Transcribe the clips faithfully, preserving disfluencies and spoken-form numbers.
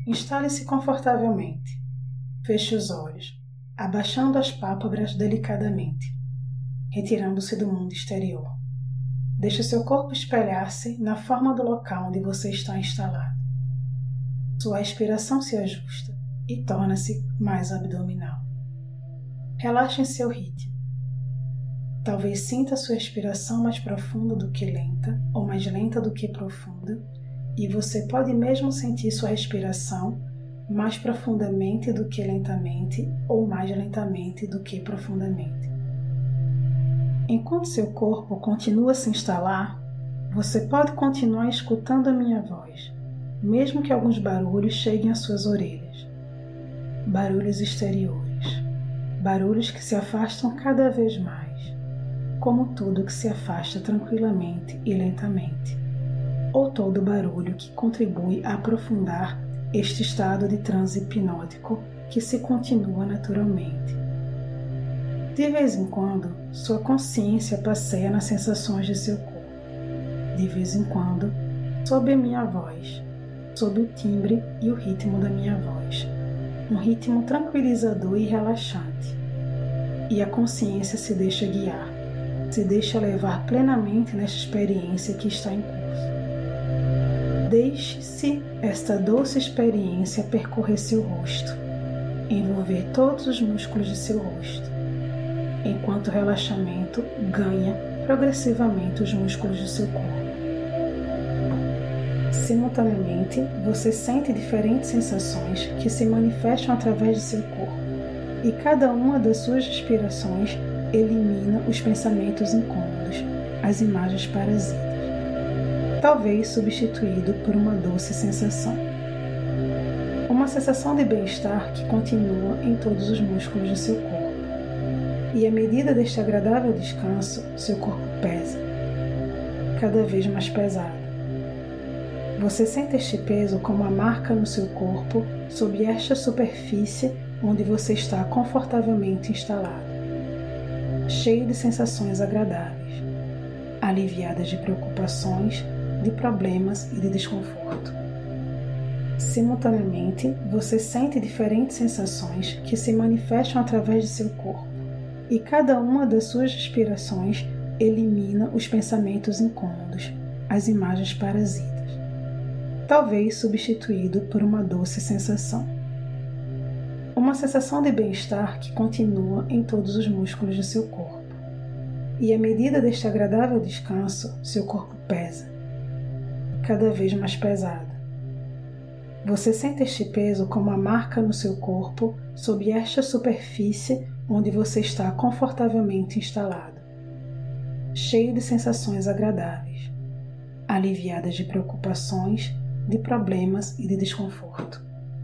Instale-se confortavelmente. Feche os olhos, abaixando as pálpebras delicadamente, retirando-se do mundo exterior. Deixe seu corpo espelhar-se na forma do local onde você está instalado. Sua respiração se ajusta e torna-se mais abdominal. Relaxe em seu ritmo. Talvez sinta sua respiração mais profunda do que lenta, ou mais lenta do que profunda, e você pode mesmo sentir sua respiração mais profundamente do que lentamente, ou mais lentamente do que profundamente. Enquanto seu corpo continua a se instalar, você pode continuar escutando a minha voz, mesmo que alguns barulhos cheguem às suas orelhas. Barulhos exteriores, barulhos que se afastam cada vez mais, como tudo que se afasta tranquilamente e lentamente, ou todo barulho que contribui a aprofundar este estado de transe hipnótico que se continua naturalmente. De vez em quando, sua consciência passeia nas sensações de seu corpo. De vez em quando, sob a minha voz, sob o timbre e o ritmo da minha voz, um ritmo tranquilizador e relaxante. E a consciência se deixa guiar, se deixa levar plenamente nesta experiência que está em curso. Deixe-se esta doce experiência percorrer seu rosto, envolver todos os músculos de seu rosto, enquanto o relaxamento ganha progressivamente os músculos do seu corpo. Simultaneamente, você sente diferentes sensações que se manifestam através de seu corpo, e cada uma das suas respirações elimina os pensamentos incômodos, as imagens parasitas, talvez substituído por uma doce sensação. Uma sensação de bem-estar que continua em todos os músculos do seu corpo. E à medida deste agradável descanso, seu corpo pesa, cada vez mais pesado. Você sente este peso como uma marca no seu corpo sob esta superfície onde você está confortavelmente instalado, cheio de sensações agradáveis, aliviadas de preocupações, de problemas e de desconforto. Simultaneamente, você sente diferentes sensações que se manifestam através de seu corpo, e cada uma das suas respirações elimina os pensamentos incômodos, as imagens parasitas, talvez substituído por uma doce sensação. Uma sensação de bem-estar que continua em todos os músculos do seu corpo. E à medida deste agradável descanso, seu corpo pesa, cada vez mais pesado. Você sente este peso como uma marca no seu corpo sob esta superfície onde você está confortavelmente instalado, cheio de sensações agradáveis, aliviadas de preocupações, de problemas e de desconforto.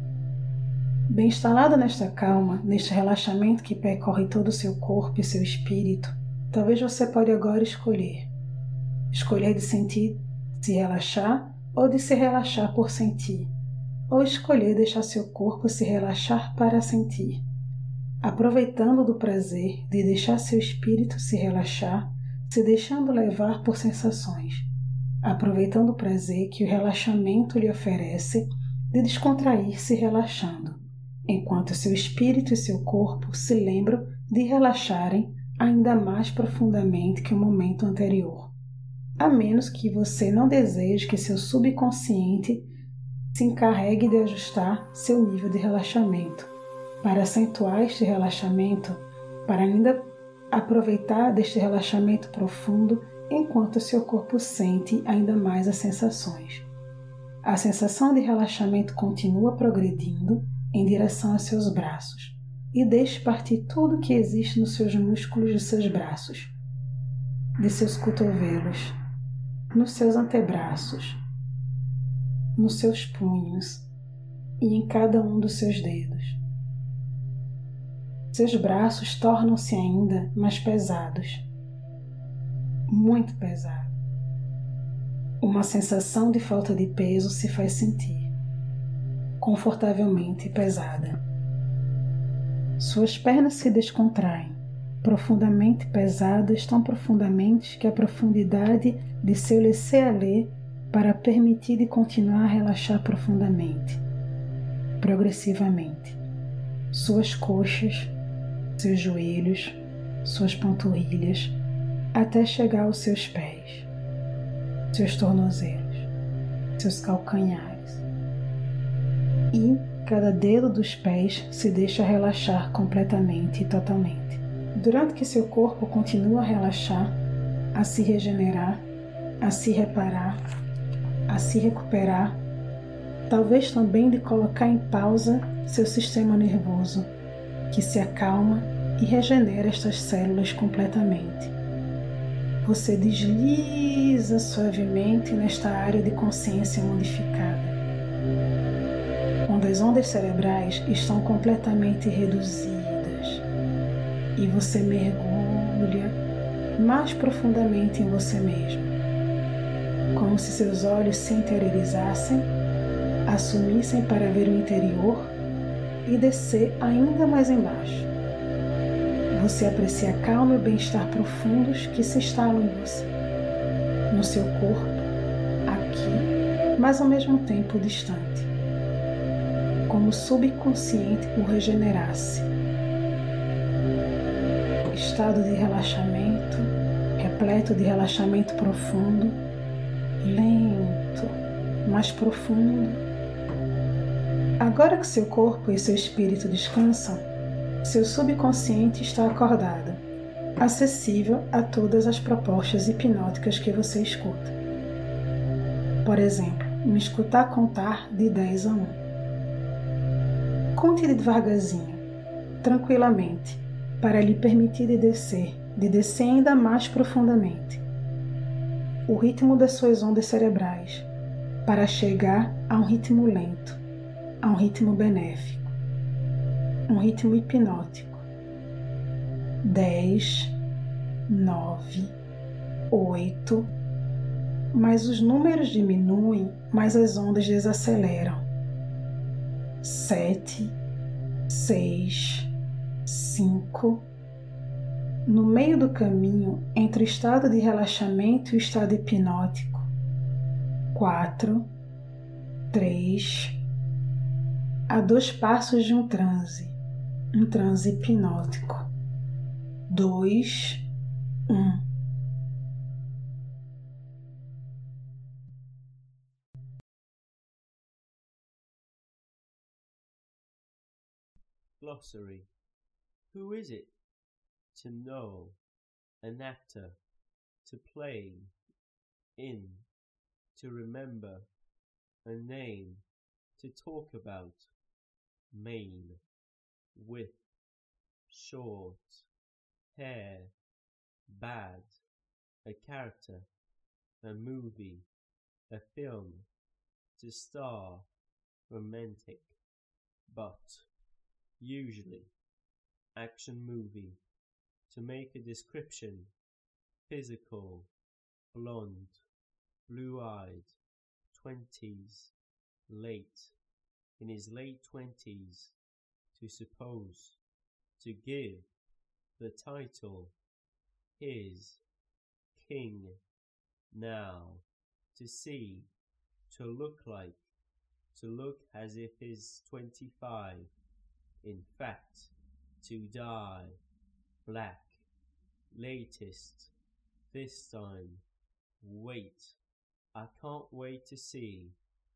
Bem instalado nesta calma, neste relaxamento que percorre todo o seu corpo e seu espírito, talvez você pode agora escolher. Escolher de sentir, se relaxar, ou de se relaxar por sentir, ou escolher deixar seu corpo se relaxar para sentir, aproveitando do prazer de deixar seu espírito se relaxar, se deixando levar por sensações, aproveitando o prazer que o relaxamento lhe oferece de descontrair-se relaxando, enquanto seu espírito e seu corpo se lembram de relaxarem ainda mais profundamente que o momento anterior, a menos que você não deseje que seu subconsciente se encarregue de ajustar seu nível de relaxamento, para acentuar este relaxamento, para ainda aproveitar deste relaxamento profundo enquanto seu corpo sente ainda mais as sensações. A sensação de relaxamento continua progredindo em direção aos seus braços e deixe partir tudo que existe nos seus músculos de seus braços, de seus cotovelos, nos seus antebraços, nos seus punhos e em cada um dos seus dedos. Seus braços tornam-se ainda mais pesados, muito pesados. Uma sensação de falta de peso se faz sentir, confortavelmente pesada. Suas pernas se descontraem, profundamente pesadas, tão profundamente que a profundidade de seu laisser-aller para permitir de continuar a relaxar profundamente. progressivamente, suas coxas, seus joelhos, suas panturrilhas, até chegar aos seus pés, seus tornozelos, seus calcanhares. E cada dedo dos pés se deixa relaxar completamente e totalmente. Durante que seu corpo continua a relaxar, a se regenerar, a se reparar, a se recuperar, talvez também de colocar em pausa seu sistema nervoso, que se acalma e regenera estas células completamente. Você desliza suavemente nesta área de consciência modificada, onde as ondas cerebrais estão completamente reduzidas e você mergulha mais profundamente em você mesmo, como se seus olhos se interiorizassem, assumissem para ver o interior e descer ainda mais embaixo. Você aprecia a calma e o bem-estar profundos que se instalam em você, no seu corpo, aqui, mas ao mesmo tempo distante, como o subconsciente o regenerasse. Estado de relaxamento, repleto de relaxamento profundo, lento, mais profundo. Agora que seu corpo e seu espírito descansam, seu subconsciente está acordado, acessível a todas as propostas hipnóticas que você escuta. Por exemplo, me escutar contar de dez a um. Conte devagarzinho, tranquilamente, para lhe permitir de descer, de descer ainda mais profundamente. O ritmo das suas ondas cerebrais, para chegar a um ritmo lento, a um ritmo benéfico, um ritmo hipnótico. Dez, nove, oito, mas os números diminuem, mas as ondas desaceleram. Sete, seis, cinco. No meio do caminho entre o estado de relaxamento e o estado hipnótico. Quatro, três. A dois passos de um transe, um transe hipnótico. Dois, um. Glossary. Who is it? To know. An actor. To play. In. To remember. A name. To talk about. Male. With. Short. Hair. Bad. A character. A movie. A film. To star. Romantic. But. Usually. Action movie. To make a description. Physical. Blonde. Blue-eyed. Twenties. Late. In his late twenties. To suppose. To give. The title. His. King. Now. To see. To look like. To look as if he's twenty-five. In fact. To die. Black. Latest. This time. Wait. I can't wait to see.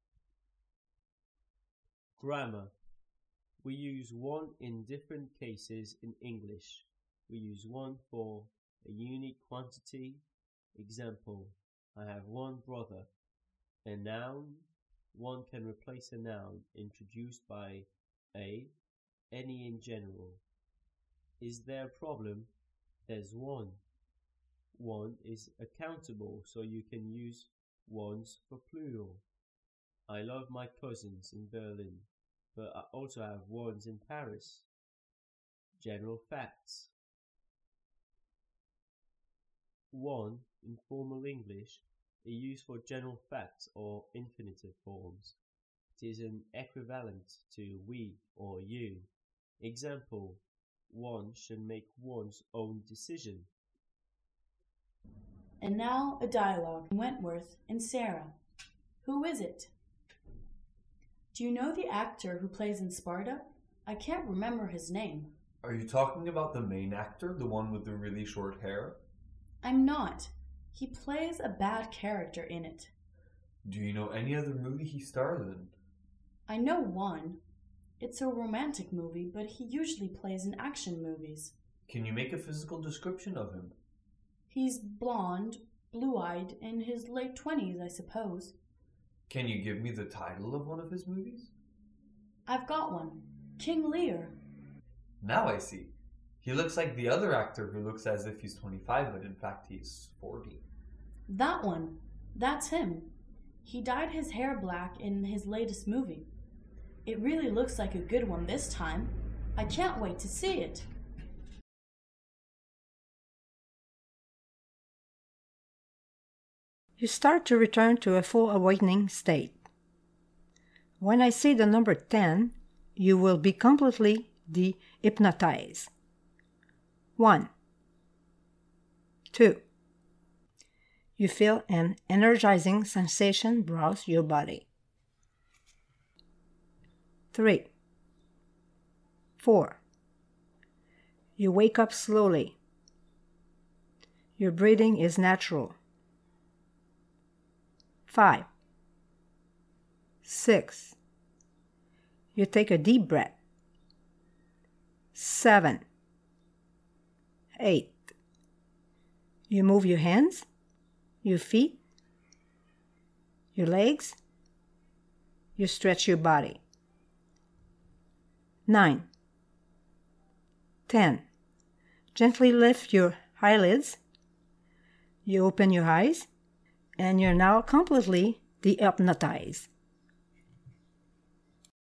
Grammar. We use one in different cases in English. We use one for a unique quantity. Example, I have one brother. A noun. One can replace a noun introduced by a, any in general. Is there a problem? There's one. One is accountable, so you can use ones for plural. I love my cousins in Berlin, but I also have ones in Paris. General facts. One, in formal English, is used for general facts or infinitive forms. It is an equivalent to we or you. Example, one should make one's own decision. And now a dialogue, Wentworth and Sarah. Who is it? Do you know the actor who plays in Sparta? I can't remember his name. Are you talking about the main actor, the one with the really short hair? I'm not. He plays a bad character in it. Do you know any other movie he stars in? I know one. It's a romantic movie, but he usually plays in action movies. Can you make a physical description of him? He's blonde, blue-eyed, in his late twenties, I suppose. Can you give me the title of one of his movies? I've got one. King Lear. Now I see. He looks like the other actor who looks as if he's twenty-five, but in fact he's forty. That one. That's him. He dyed his hair black in his latest movie. It really looks like a good one this time. I can't wait to see it. You start to return to a full awakening state. When I say the number ten, you will be completely de-hypnotized. One. Two. You feel an energizing sensation browse your body. Three. Four. You wake up slowly. Your breathing is natural. Five. Six. You take a deep breath. Seven. Eight. You move your hands, your feet, your legs. You stretch your body. Nine. Ten. Gently lift your eyelids. You open your eyes, and you're now completely de-hypnotized.